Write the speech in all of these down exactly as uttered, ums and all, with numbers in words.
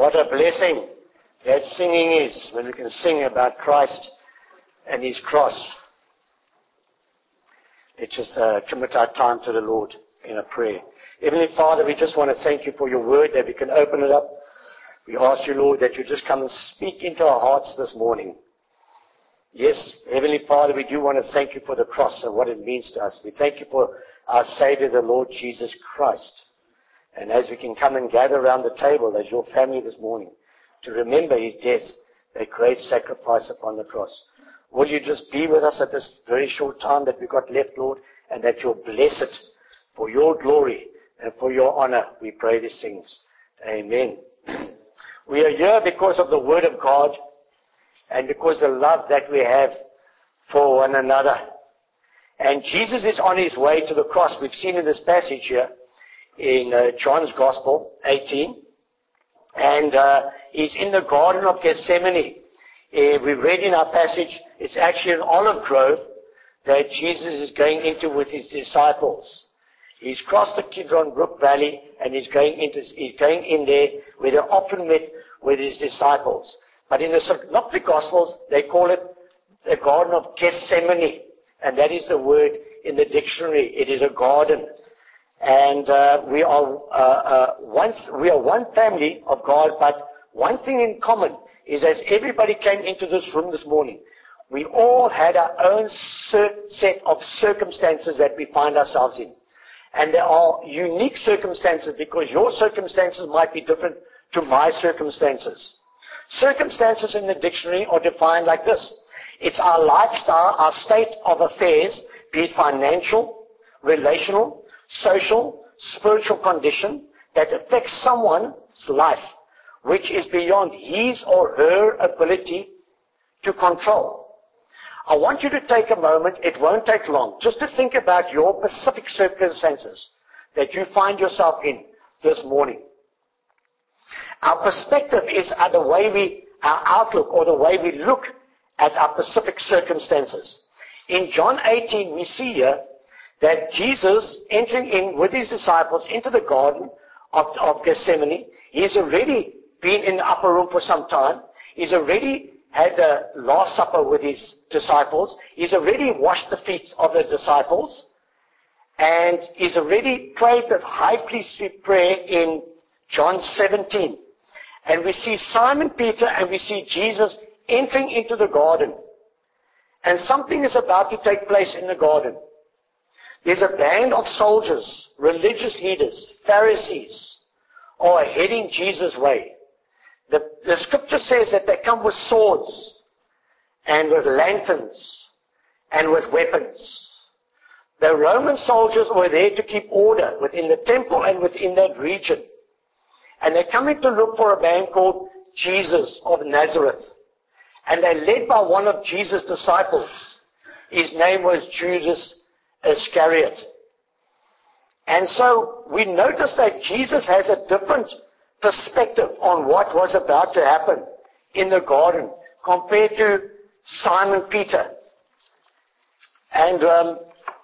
What a blessing that singing is, when we can sing about Christ and His cross. Let's just uh, commit our time to the Lord in a prayer. Heavenly Father, we just want to thank You for Your word, that we can open it up. We ask You, Lord, that You just come and speak into our hearts this morning. Yes, Heavenly Father, we do want to thank You for the cross and what it means to us. We thank You for our Savior, the Lord Jesus Christ. And as we can come and gather around the table as Your family this morning to remember His death, that great sacrifice upon the cross. Will You just be with us at this very short time that we've got left, Lord, and that You'll bless it for Your glory and for Your honor. We pray these things. Amen. We are here because of the Word of God and because of the love that we have for one another. And Jesus is on His way to the cross. We've seen in this passage here in uh, John's Gospel, eighteen. And uh, He's in the Garden of Gethsemane. Uh, we read in our passage, it's actually an olive grove that Jesus is going into with His disciples. He's crossed the Kidron Brook Valley and he's going into, he's going in there where they often met with His disciples. But in the Synoptic Gospels, they call it the Garden of Gethsemane. And that is the word in the dictionary. It is a garden. And uh, we are uh, uh, one, we are one family of God, but one thing in common is as everybody came into this room this morning, we all had our own set of circumstances that we find ourselves in. And there are unique circumstances because your circumstances might be different to my circumstances. Circumstances in the dictionary are defined like this. It's our lifestyle, our state of affairs, be it financial, relational, social, spiritual condition that affects someone's life, which is beyond his or her ability to control. I want you to take a moment, it won't take long, just to think about your specific circumstances that you find yourself in this morning. Our perspective is uh, the way we, our outlook or the way we look at our specific circumstances. In John eighteen, we see here that Jesus entering in with His disciples into the Garden of, of Gethsemane. He's already been in the upper room for some time. He's already had the Last Supper with His disciples. He's already washed the feet of the disciples. And He's already prayed the high priestly prayer in John seventeen. And we see Simon Peter and we see Jesus entering into the garden. And something is about to take place in the garden. There's a band of soldiers, religious leaders, Pharisees, are heading Jesus' way. The, the scripture says that they come with swords and with lanterns and with weapons. The Roman soldiers were there to keep order within the temple and within that region. And they're coming to look for a man called Jesus of Nazareth. And they're led by one of Jesus' disciples. His name was Judas Iscariot. And so we notice that Jesus has a different perspective on what was about to happen in the garden compared to Simon Peter. And um,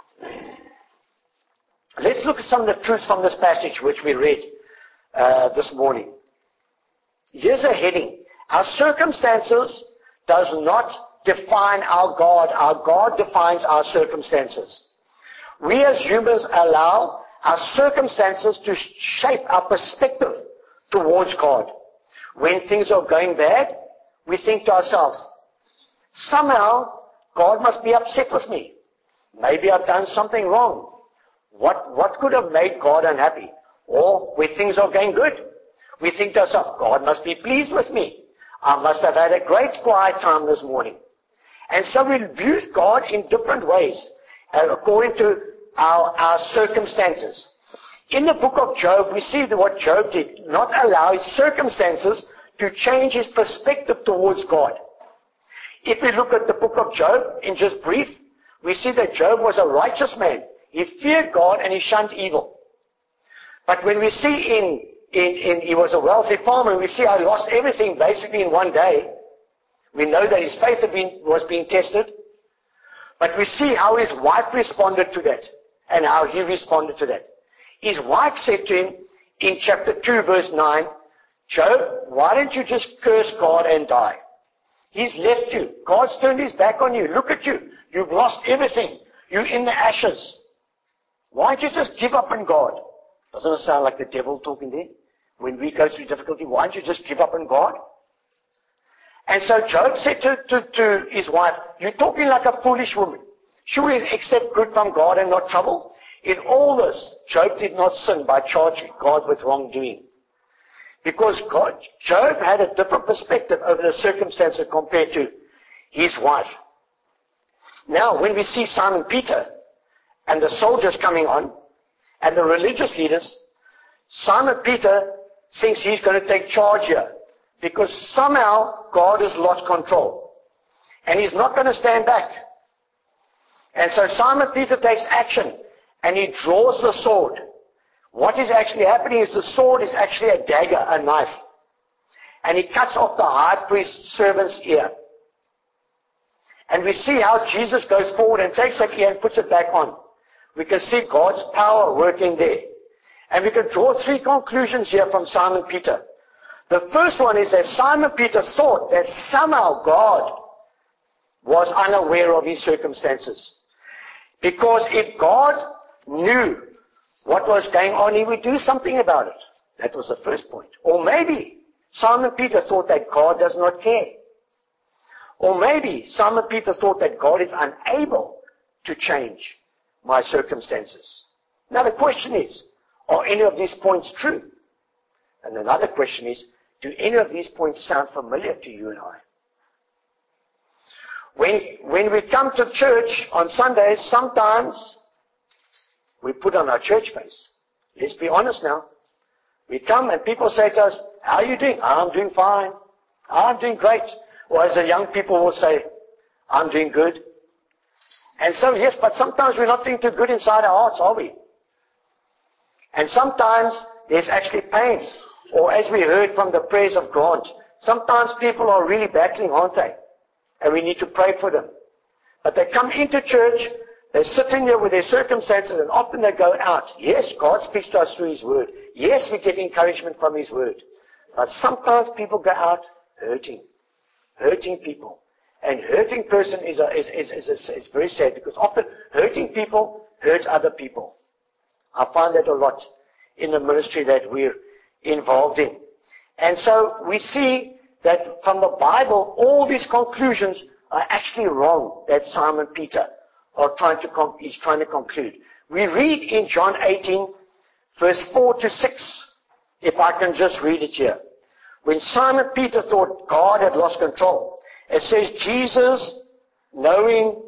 let's look at some of the truths from this passage which we read uh, this morning. Here's a heading. Our circumstances does not define our God. Our God defines our circumstances. We as humans allow our circumstances to shape our perspective towards God. When things are going bad, we think to ourselves, somehow God must be upset with me. Maybe I've done something wrong. What, what could have made God unhappy? Or when things are going good, we think to ourselves, God must be pleased with me. I must have had a great quiet time this morning. And so we view God in different ways uh, according to our, our circumstances. In the book of Job, we see that what Job did, not allow his circumstances to change his perspective towards God. If we look at the book of Job, in just brief, we see that Job was a righteous man. He feared God and he shunned evil. But when we see in, in, in he was a wealthy farmer, we see how he lost everything basically in one day. We know that his faith had been, was being tested. But we see how his wife responded to that and how he responded to that. His wife said to him in chapter two, verse nine, Job, why don't you just curse God and die? He's left you. God's turned his back on you. Look at you. You've lost everything. You're in the ashes. Why don't you just give up on God? Doesn't it sound like the devil talking there? When we go through difficulty, why don't you just give up on God? And so Job said to, to, to his wife, you're talking like a foolish woman. Should we accept good from God and not trouble? In all this, Job did not sin by charging God with wrongdoing. Because God, Job had a different perspective over the circumstances compared to his wife. Now, when we see Simon Peter and the soldiers coming on, and the religious leaders, Simon Peter thinks he's going to take charge here. Because somehow God has lost control. And he's not going to stand back. And so Simon Peter takes action. And he draws the sword. What is actually happening is the sword is actually a dagger, a knife. And he cuts off the high priest's servant's ear. And we see how Jesus goes forward and takes that ear and puts it back on. We can see God's power working there. And we can draw three conclusions here from Simon Peter. The first one is that Simon Peter thought that somehow God was unaware of his circumstances. Because if God knew what was going on, he would do something about it. That was the first point. Or maybe Simon Peter thought that God does not care. Or maybe Simon Peter thought that God is unable to change my circumstances. Now the question is, are any of these points true? And another question is, do any of these points sound familiar to you and I? When, when we come to church on Sundays, sometimes we put on our church face. Let's be honest now. We come and people say to us, how are you doing? I'm doing fine. I'm doing great. Or as the young people will say, I'm doing good. And so, yes, but sometimes we're not doing too good inside our hearts, are we? And sometimes there's actually pain. Or as we heard from the prayers of Grant, sometimes people are really battling, aren't they? And we need to pray for them. But they come into church, they sit in here with their circumstances, and often they go out. Yes, God speaks to us through His Word. Yes, we get encouragement from His Word. But sometimes people go out hurting. Hurting people. And hurting person is, a, is, is, is, is, is very sad, because often hurting people hurt other people. I find that a lot in the ministry that we're involved in. And so we see that from the Bible, all these conclusions are actually wrong that Simon Peter are trying to con- is trying to conclude. We read in John eighteen, verse four to six, if I can just read it here. When Simon Peter thought God had lost control, it says Jesus, knowing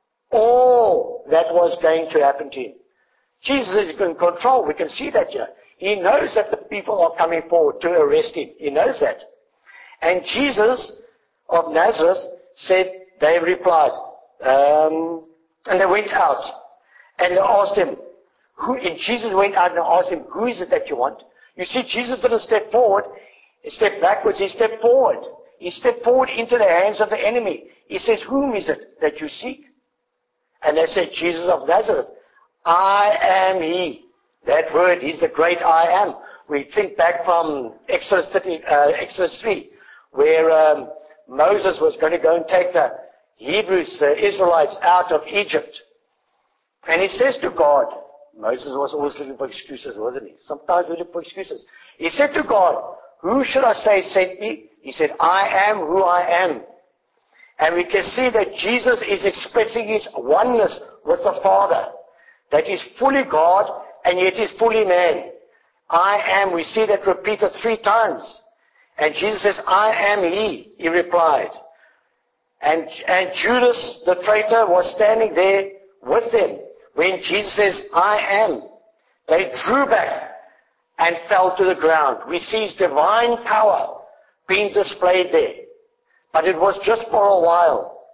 all that was going to happen to him. Jesus is in control. We can see that here. He knows that the people are coming forward to arrest him. He knows that. And Jesus of Nazareth said, they replied, um, and they went out. And they asked him, who, and Jesus went out and asked him, who is it that you want? You see, Jesus didn't step forward. He stepped backwards. He stepped forward. He stepped forward into the hands of the enemy. He says, whom is it that you seek? And they said, Jesus of Nazareth. I am he. That word, he's the great I am. We think back from Exodus, thirty, uh, Exodus three, where um, Moses was going to go and take the Hebrews, the Israelites, out of Egypt. And he says to God, Moses was always looking for excuses, wasn't he? Sometimes we look for excuses. He said to God, who should I say sent me? He said, I am who I am. And we can see that Jesus is expressing his oneness with the Father. That he's fully God and yet he's fully man. I am, we see that repeated three times. And Jesus says, I am he, he replied. And, and Judas, the traitor, was standing there with them. When Jesus says, I am, they drew back and fell to the ground. We see his divine power being displayed there. But it was just for a while.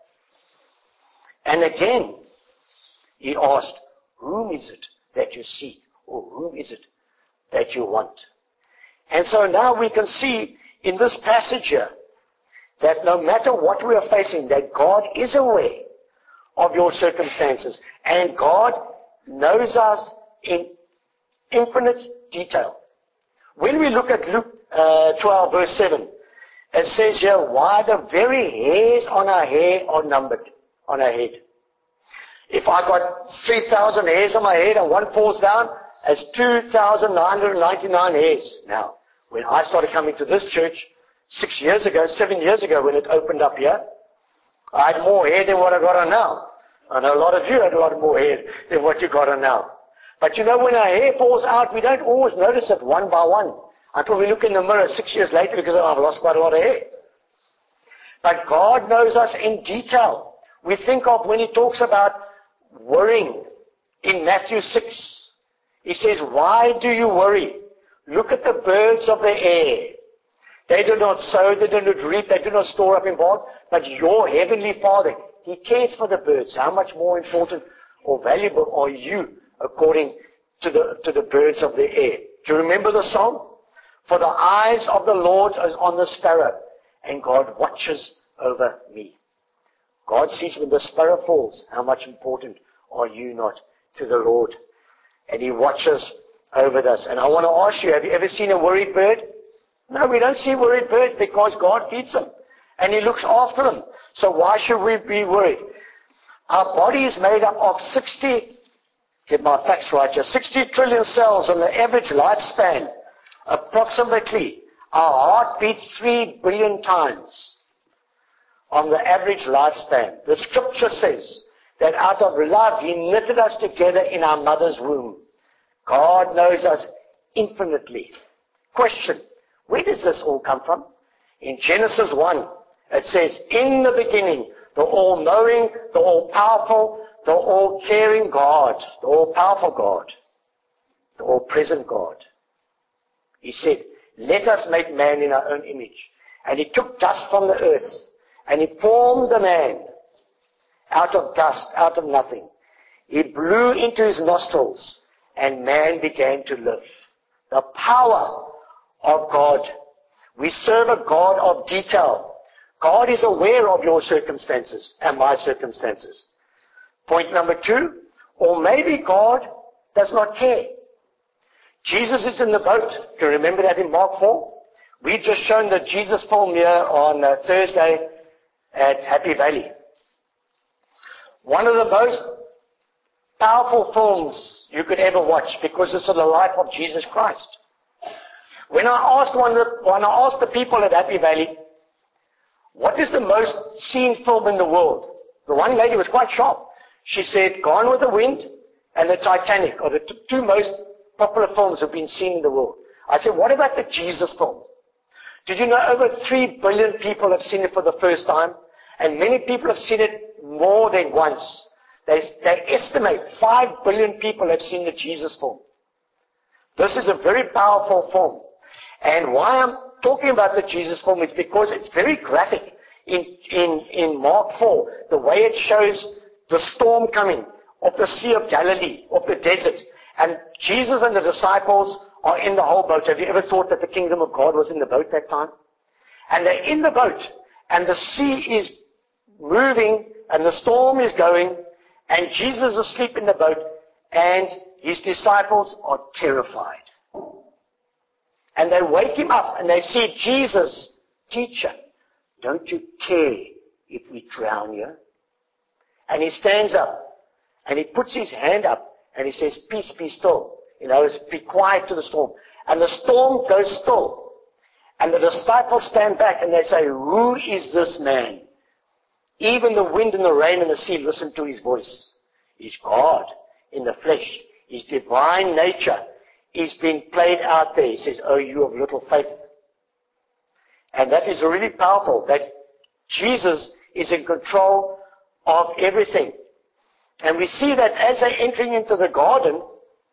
And again, he asked, whom is it that you seek? Or whom is it that you want? And so now we can see in this passage here that no matter what we are facing, that God is aware of your circumstances. And God knows us in infinite detail. When we look at Luke uh, twelve, verse seven, it says here, why the very hairs on our hair are numbered, on our head. If I got three thousand hairs on my head and one falls down, it's two thousand nine hundred ninety-nine hairs. Now, when I started coming to this church six years ago, seven years ago when it opened up here, I had more hair than what I got on now. I know a lot of you had a lot more hair than what you got on now. But you know, when our hair falls out, we don't always notice it one by one until we look in the mirror six years later because oh, I've lost quite a lot of hair. But God knows us in detail. We think of when He talks about worrying in Matthew six. He says, why do you worry? Look at the birds of the air. They do not sow, they do not reap, they do not store up in barns, but your heavenly Father, He cares for the birds. How much more important or valuable are you according to the, to the birds of the air? Do you remember the song? For the eyes of the Lord is on the sparrow, and God watches over me. God sees when the sparrow falls, how much important are you not to the Lord? And He watches over us. And I want to ask you, have you ever seen a worried bird? No, we don't see worried birds because God feeds them. And He looks after them. So why should we be worried? Our body is made up of sixty, get my facts right here, sixty trillion cells on the average lifespan. Approximately, our heart beats three billion times on the average lifespan. The scripture says that out of love, He knitted us together in our mother's womb. God knows us infinitely. Question, where does this all come from? In Genesis one, it says, in the beginning, the all-knowing, the all-powerful, the all-caring God, the all-powerful God, the all-present God. He said, let us make man in our own image. And He took dust from the earth, and He formed the man out of dust, out of nothing. He blew into his nostrils, and man began to live. The power of God. We serve a God of detail. God is aware of your circumstances and my circumstances. Point number two, or maybe God does not care. Jesus is in the boat. Do you remember that in Mark four? We've just shown the Jesus film here on uh, Thursday at Happy Valley. One of the most powerful films you could ever watch because it's of the life of Jesus Christ. When I asked one of the, when I asked the people at Happy Valley, what is the most seen film in the world? The one lady was quite sharp. She said, Gone with the Wind and the Titanic are the t- two most popular films that have been seen in the world. I said, what about the Jesus film? Did you know over three billion people have seen it for the first time? And many people have seen it more than once. They, they estimate five billion people have seen the Jesus film. This is a very powerful film. And why I'm talking about the Jesus film is because it's very graphic. In, in, in Mark four, the way it shows the storm coming of the Sea of Galilee, of the desert. And Jesus and the disciples are in the whole boat. Have you ever thought that the kingdom of God was in the boat that time? And they're in the boat, and the sea is moving, and the storm is going, and Jesus is asleep in the boat, and His disciples are terrified. And they wake Him up, and they say, Jesus, teacher, don't you care if we drown here? And He stands up, and He puts His hand up, and He says, peace, be still. You know, be quiet to the storm. And the storm goes still. And the disciples stand back, and they say, who is this man? Even the wind and the rain and the sea listen to His voice. He's God in the flesh. His divine nature is being played out there. He says, oh, you of little faith. And that is really powerful, that Jesus is in control of everything. And we see that as they're entering into the garden,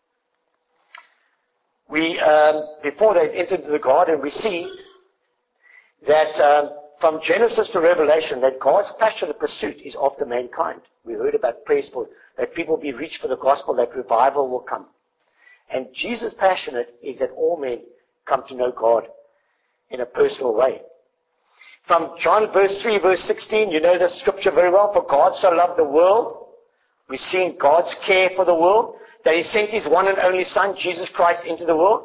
we, um, before they entered the garden, we see that um, from Genesis to Revelation, that God's passionate pursuit is after mankind. We heard about prayers for that people be reached for the gospel, that revival will come. And Jesus' passionate is that all men come to know God in a personal way. From John verse three, verse sixteen, you know the scripture very well. For God so loved the world. We've seen God's care for the world, that He sent His one and only Son, Jesus Christ, into the world.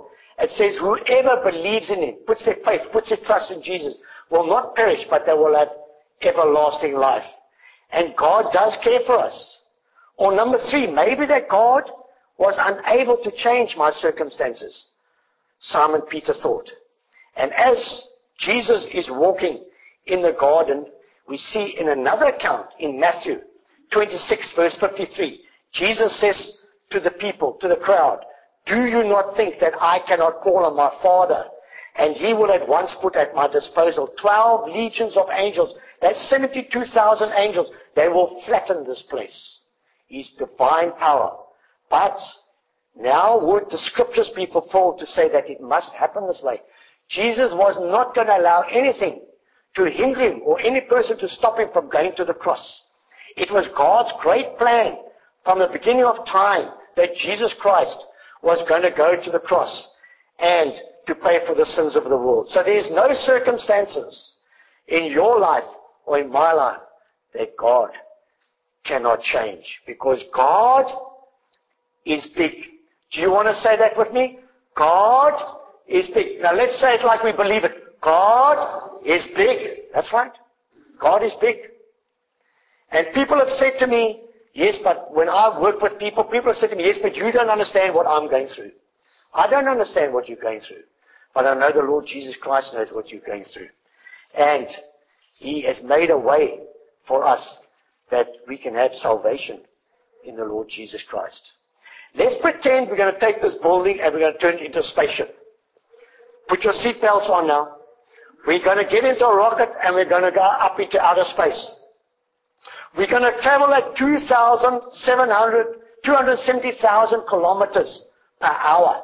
it says, whoever believes in him, puts their faith, puts their trust in Jesus, will not perish, but they will have everlasting life. And God does care for us. Or number three, maybe that God was unable to change my circumstances. Simon Peter thought. And as Jesus is walking in the garden, we see in another account in Matthew twenty-six verse fifty-three, Jesus says to the people, to the crowd, do you not think that I cannot call on my Father, and he will at once put at my disposal twelve legions of angels? That's seventy-two thousand angels. They will flatten this place. His divine power. But now would the scriptures be fulfilled to say that it must happen this way? Jesus was not going to allow anything to hinder him or any person to stop him from going to the cross. It was God's great plan from the beginning of time that Jesus Christ was going to go to the cross and to pay for the sins of the world. So there's no circumstances in your life or in my life that God cannot change, because God is big. Do you want to say that with me? God is big. Now let's say it like we believe it. God is big. That's right. God is big. And people have said to me, yes, but when I work with people, people have said to me, yes, but you don't understand what I'm going through. I don't understand what you're going through. But I know the Lord Jesus Christ knows what you're going through. And he has made a way for us that we can have salvation in the Lord Jesus Christ. Let's pretend we're going to take this building and we're going to turn it into a spaceship. Put your seatbelts on now. We're going to get into a rocket and we're going to go up into outer space. We're going to travel at two thousand seven hundred, two hundred seventy thousand kilometers per hour.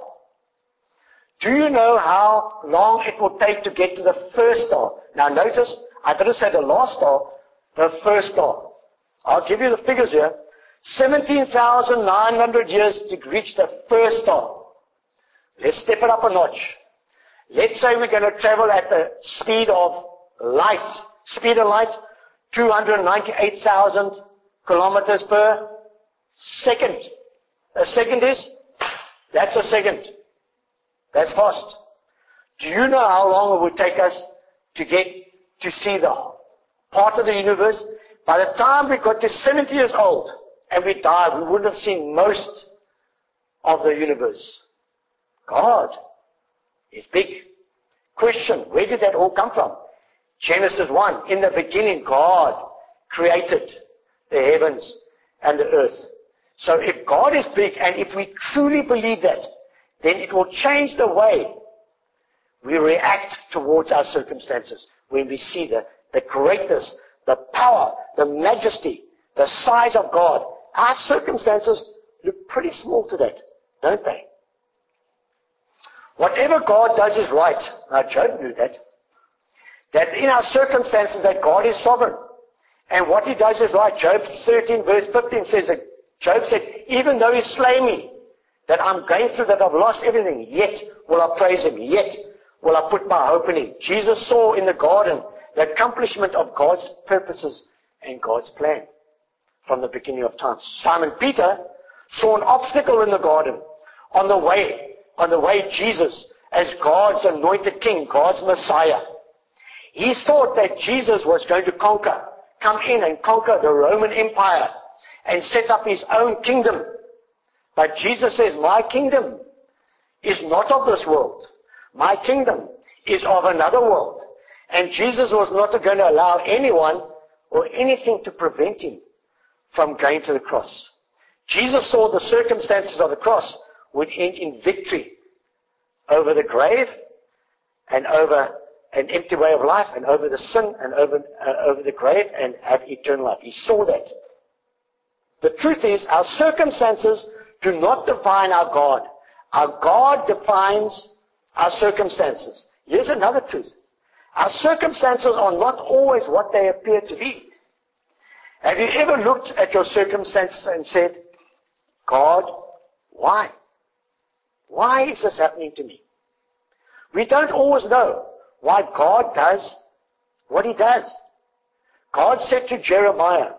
Do you know how long it will take to get to the first star? Now notice, I didn't say the last star, the first star. I'll give you the figures here. seventeen thousand nine hundred years to reach the first star. Let's step it up a notch. Let's say we're going to travel at the speed of light. Speed of light, two hundred ninety-eight thousand kilometers per second. A second is? That's a second. That's fast. Do you know how long it would take us to get to see the part of the universe? By the time we got to seventy years old and we died, we wouldn't have seen most of the universe. God is big. Question, where did that all come from? Genesis one, in the beginning God created the heavens and the earth. So if God is big, and if we truly believe that, then it will change the way we react towards our circumstances when we see the, the greatness, the power, the majesty, the size of God. Our circumstances look pretty small to that, don't they? Whatever God does is right. Now Job knew that. That in our circumstances that God is sovereign. And what he does is right. Job thirteen verse fifteen says that Job said, even though he slay me, that I'm going through, that I've lost everything, yet will I praise him, yet will I put my hope in him. Jesus saw in the garden the accomplishment of God's purposes and God's plan from the beginning of time. Simon Peter saw an obstacle in the garden on the way, on the way Jesus as God's anointed king, God's Messiah. He thought that Jesus was going to conquer, come in and conquer the Roman Empire and set up his own kingdom. But Jesus says, my kingdom is not of this world. My kingdom is of another world. And Jesus was not going to allow anyone or anything to prevent him from going to the cross. Jesus saw the circumstances of the cross would end in victory over the grave and over an empty way of life and over the sin and over, uh, over the grave and have eternal life. He saw that. The truth is, our circumstances do not define our God. Our God defines our circumstances. Here's another truth. Our circumstances are not always what they appear to be. Have you ever looked at your circumstances and said, God, why? Why is this happening to me? We don't always know why God does what he does. God said to Jeremiah,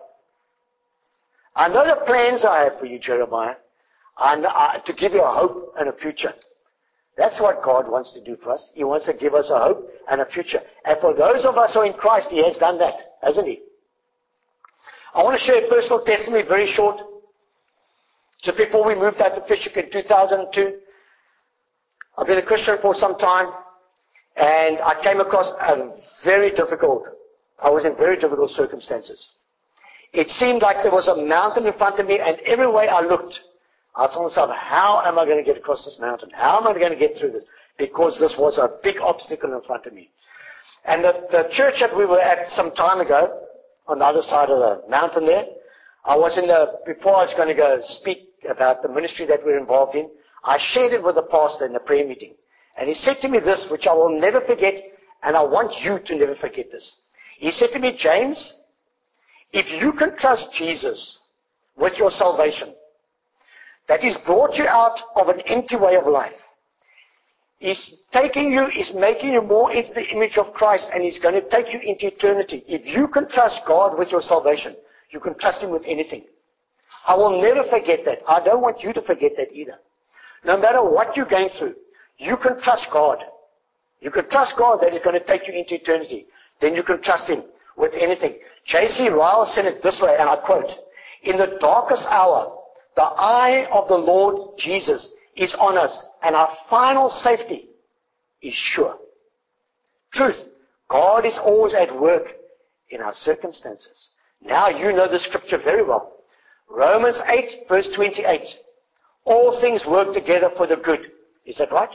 I know the plans I have for you, Jeremiah, I know, I, to give you a hope and a future. That's what God wants to do for us. He wants to give us a hope and a future. And for those of us who are in Christ, He has done that, hasn't He? I want to share a personal testimony, very short. Just before we moved out to Fishhook in two thousand two, I've been a Christian for some time, and I came across a very difficult, I was in very difficult circumstances. It seemed like there was a mountain in front of me, and every way I looked, I told myself, how am I going to get across this mountain? How am I going to get through this? Because this was a big obstacle in front of me. And the, the church that we were at some time ago, on the other side of the mountain there, I was in the, before I was going to go speak about the ministry that we're involved in, I shared it with the pastor in the prayer meeting. And he said to me this, which I will never forget, and I want you to never forget this. He said to me, James, if you can trust Jesus with your salvation, that He's brought you out of an empty way of life, He's taking you, He's making you more into the image of Christ, and He's going to take you into eternity. If you can trust God with your salvation, you can trust Him with anything. I will never forget that. I don't want you to forget that either. No matter what you're going through, you can trust God. You can trust God that He's going to take you into eternity. Then you can trust Him with anything. J C Ryle said it this way, and I quote, in the darkest hour, the eye of the Lord Jesus is on us, and our final safety is sure. Truth. God is always at work in our circumstances. Now you know the scripture very well. Romans eight, verse twenty-eight. All things work together for the good. Is that right?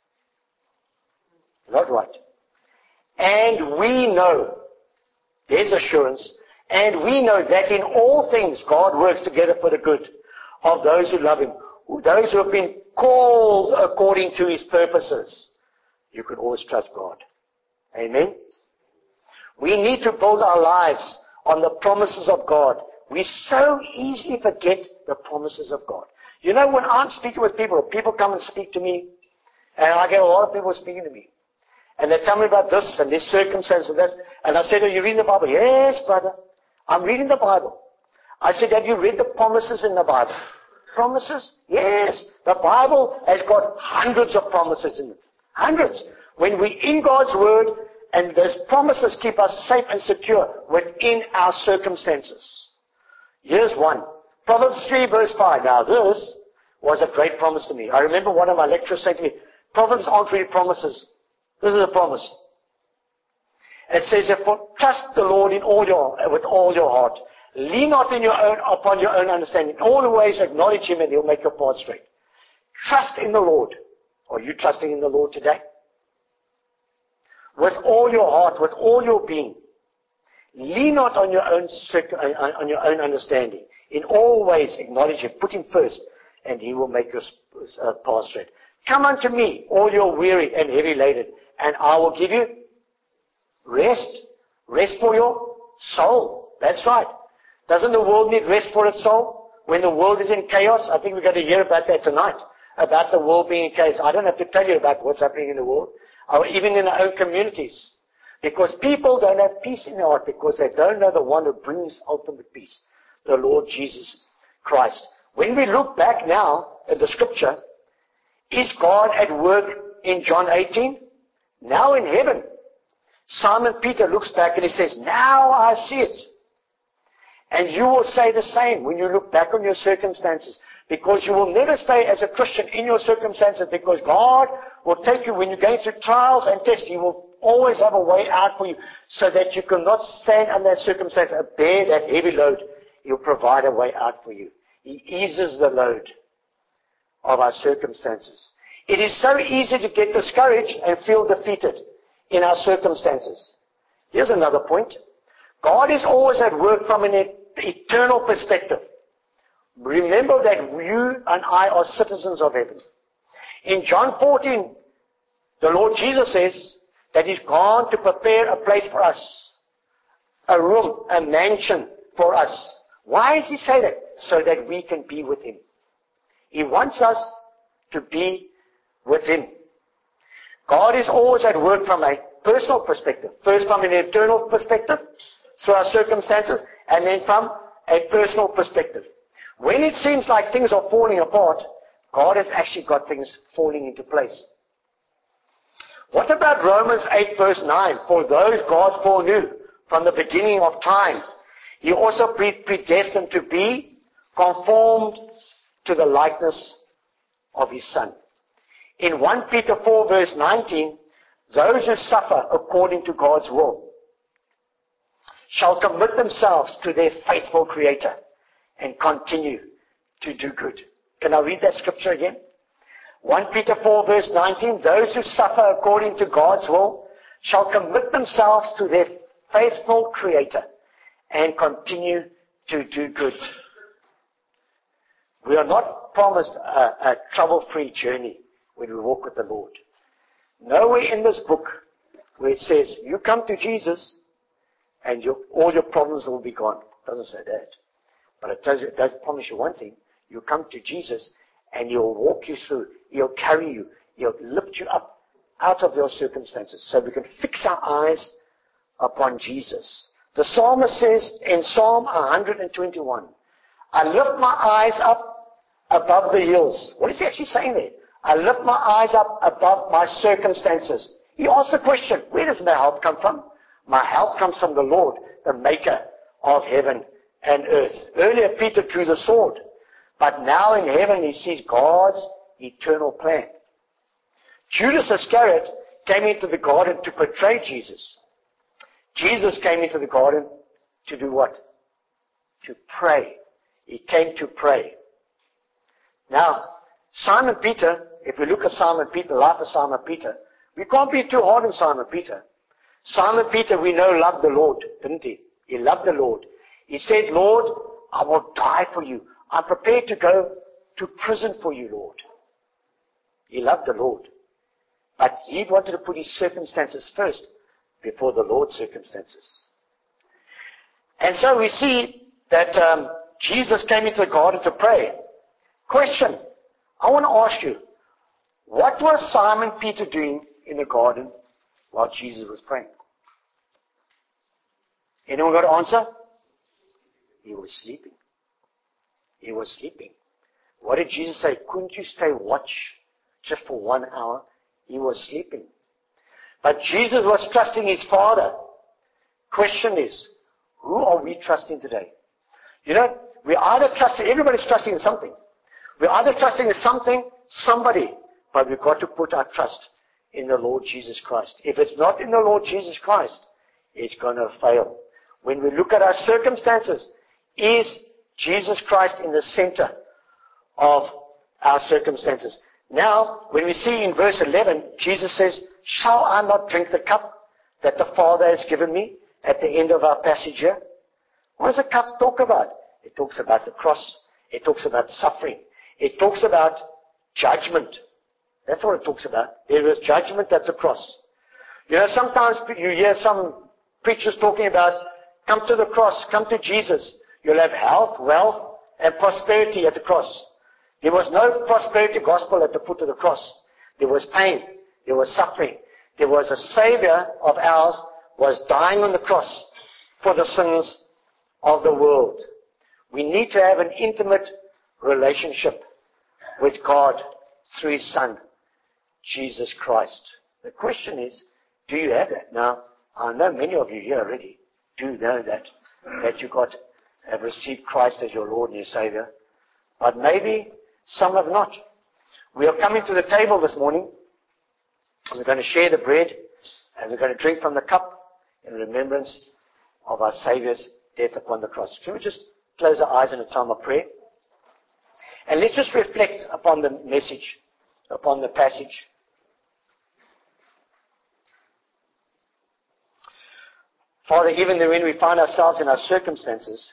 Not right. And we know, there's assurance, and we know that in all things God works together for the good of those who love Him, those who have been called according to His purposes. You can always trust God. Amen? We need to build our lives on the promises of God. We so easily forget the promises of God. You know, when I'm speaking with people, people come and speak to me, and I get a lot of people speaking to me. And they tell me about this and this circumstance and that. And I said, are you reading the Bible? Yes, brother. I'm reading the Bible. I said, have you read the promises in the Bible? Promises? Yes. The Bible has got hundreds of promises in it. Hundreds. When we're in God's Word, and those promises keep us safe and secure within our circumstances. Here's one. Proverbs three, verse five. Now this was a great promise to me. I remember one of my lecturers saying to me, Proverbs aren't really promises. This is a promise. It says, trust the Lord in all your, with all your heart. Lean not in your own, upon your own understanding. In all the ways acknowledge Him and He'll make your path straight. Trust in the Lord. Are you trusting in the Lord today? With all your heart, with all your being. Lean not on your own, on your own understanding. In all ways acknowledge Him. Put Him first, and He will make your path straight. Come unto me, all your weary and heavy laden, and I will give you rest. Rest for your soul. That's right. Doesn't the world need rest for its soul? When the world is in chaos, I think we're going to hear about that tonight. About the world being in chaos. I don't have to tell you about what's happening in the world. Or even in our own communities. Because people don't have peace in their heart because they don't know the one who brings ultimate peace. The Lord Jesus Christ. When we look back now at the scripture, is God at work in John eighteen? Now in heaven. Simon Peter looks back and he says, now I see it. And you will say the same when you look back on your circumstances. Because you will never stay as a Christian in your circumstances because God will take you when you're going through trials and tests. He will always have a way out for you so that you cannot stand under that circumstance and bear that heavy load. He'll provide a way out for you. He eases the load of our circumstances. It is so easy to get discouraged and feel defeated in our circumstances. Here's another point. God is always at work from an eternal perspective. Remember that you and I are citizens of heaven. In John fourteen, the Lord Jesus says that He's gone to prepare a place for us. A room, a mansion for us. Why does He say that? So that we can be with Him. He wants us to be with Him. God is always at work from a personal perspective. First from an eternal perspective, through our circumstances, and then from a personal perspective. When it seems like things are falling apart, God has actually got things falling into place What about Romans eight verse nine? For those God foreknew from the beginning of time, He also predestined to be conformed to the likeness of His Son. In First Peter four verse nineteen, those who suffer according to God's will shall commit themselves to their faithful Creator and continue to do good. Can I read that scripture again? First Peter four verse nineteen, those who suffer according to God's will shall commit themselves to their faithful Creator and continue to do good. We are not promised a, a trouble-free journey when we walk with the Lord. Nowhere in this book where it says, you come to Jesus and your, all your problems will be gone. It doesn't say that. But it does, it does promise you one thing. You come to Jesus and He'll walk you through. He'll carry you. He'll lift you up out of your circumstances. So we can fix our eyes upon Jesus. The psalmist says in Psalm one twenty-one, I lift my eyes up above the hills. What is he actually saying there? I lift my eyes up above my circumstances. He asks the question, where does my help come from? My help comes from the Lord, the maker of heaven and earth. Earlier Peter drew the sword, but now in heaven he sees God's eternal plan. Judas Iscariot came into the garden to betray Jesus. Jesus came into the garden to do what? To pray. He came to pray. Now, Simon Peter, if we look at Simon Peter, the life of Simon Peter, we can't be too hard on Simon Peter. Simon Peter, we know, loved the Lord, didn't he? He loved the Lord. He said, Lord, I will die for you. I'm prepared to go to prison for you, Lord. He loved the Lord. But he wanted to put his circumstances first before the Lord's circumstances. And so we see that um, Jesus came into the garden to pray. Question. I want to ask you, what was Simon Peter doing in the garden while Jesus was praying? Anyone got an answer? He was sleeping. He was sleeping. What did Jesus say? Couldn't you stay watch just for one hour? He was sleeping. But Jesus was trusting His Father. Question is, who are we trusting today? You know, we're either trusting, everybody's trusting in something. We're either trusting in something, somebody, but we've got to put our trust in the Lord Jesus Christ. If it's not in the Lord Jesus Christ, it's going to fail. When we look at our circumstances, is Jesus Christ in the center of our circumstances? Now, when we see in verse eleven, Jesus says, shall I not drink the cup that the Father has given me at the end of our passage here? What does the cup talk about? It talks about the cross. It talks about suffering. It talks about judgment. That's what it talks about. There is judgment at the cross. You know, sometimes you hear some preachers talking about, come to the cross, come to Jesus. You'll have health, wealth, and prosperity at the cross. There was no prosperity gospel at the foot of the cross. There was pain. There was suffering. There was a Savior of ours was dying on the cross for the sins of the world. We need to have an intimate relationship with God through His Son, Jesus Christ. The question is, do you have that? Now, I know many of you here already do know that, that you got, have received Christ as your Lord and your Savior. But maybe some have not. We are coming to the table this morning, and we're going to share the bread, and we're going to drink from the cup in remembrance of our Savior's death upon the cross. Can we just close our eyes in a time of prayer? And let's just reflect upon the message, upon the passage. Father, even when we find ourselves in our circumstances,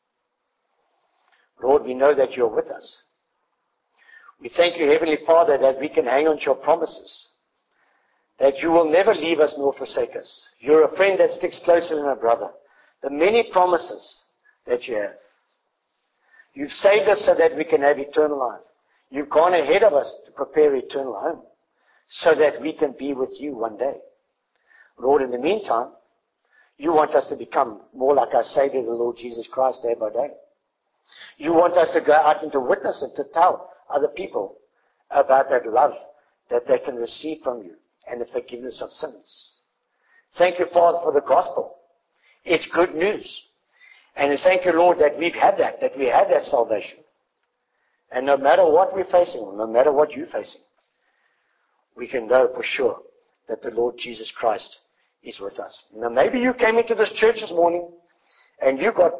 Lord, we know that you're with us. We thank you, Heavenly Father, that we can hang on to your promises, that you will never leave us nor forsake us. You're a friend that sticks closer than a brother. The many promises that you have. You've saved us so that we can have eternal life. You've gone ahead of us to prepare eternal home so that we can be with you one day. Lord, in the meantime, you want us to become more like our Savior, the Lord Jesus Christ, day by day. You want us to go out and to witness and to tell other people about that love that they can receive from you. and the forgiveness of sins. Thank you, Father, for the gospel. It's good news. And thank you, Lord, that we've had that, that we have that salvation. And no matter what we're facing, no matter what you're facing, we can know for sure that the Lord Jesus Christ is with us. Now, maybe you came into this church this morning and you got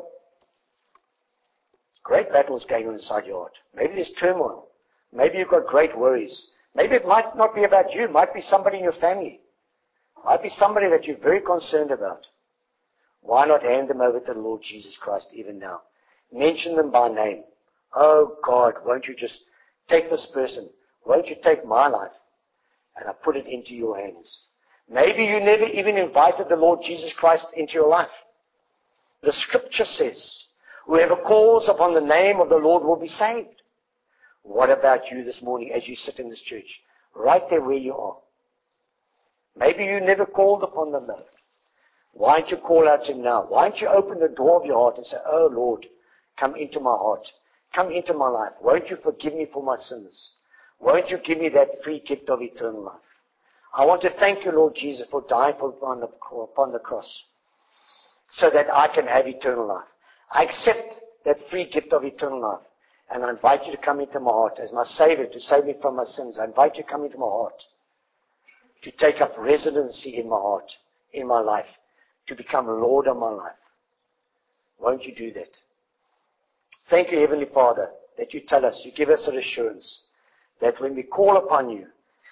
great battles going on inside your heart. Maybe there's turmoil. Maybe you've got great worries. Maybe it might not be about you. It might be somebody in your family. It might be somebody that you're very concerned about. Why not hand them over to the Lord Jesus Christ even now? Mention them by name. Oh God, won't you just take this person? Won't you take my life? And I put it into your hands. Maybe you never even invited the Lord Jesus Christ into your life. The scripture says, whoever calls upon the name of the Lord will be saved. What about you this morning as you sit in this church? Right there where you are. Maybe you never called upon the Lord. Why don't you call out to him now? Why don't you open the door of your heart and say, oh Lord, come into my heart. Come into my life. Won't you forgive me for my sins? Won't you give me that free gift of eternal life? I want to thank you, Lord Jesus, for dying upon the, upon the cross so that I can have eternal life. I accept that free gift of eternal life. And I invite you to come into my heart as my Savior, to save me from my sins. I invite you to come into my heart, to take up residency in my heart, in my life, to become Lord of my life. Won't you do that? Thank you, Heavenly Father, that you tell us, you give us an assurance that when we call upon you,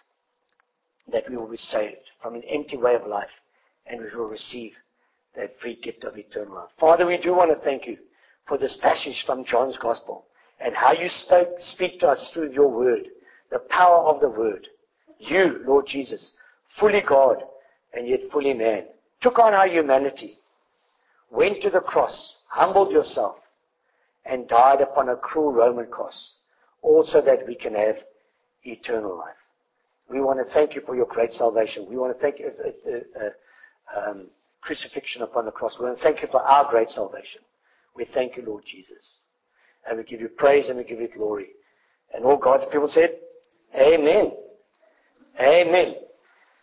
that we will be saved from an empty way of life and we will receive that free gift of eternal life. Father, we do want to thank you for this passage from John's Gospel and how you spoke, speak to us through your word, the power of the word. You, Lord Jesus, fully God and yet fully man, took on our humanity, went to the cross, humbled yourself, and died upon a cruel Roman cross, also that we can have eternal life. We want to thank you for your great salvation. We want to thank you for the uh, um, crucifixion upon the cross. We want to thank you for our great salvation. We thank you, Lord Jesus. And we give you praise and we give you glory. And all God's people said, Amen. Amen.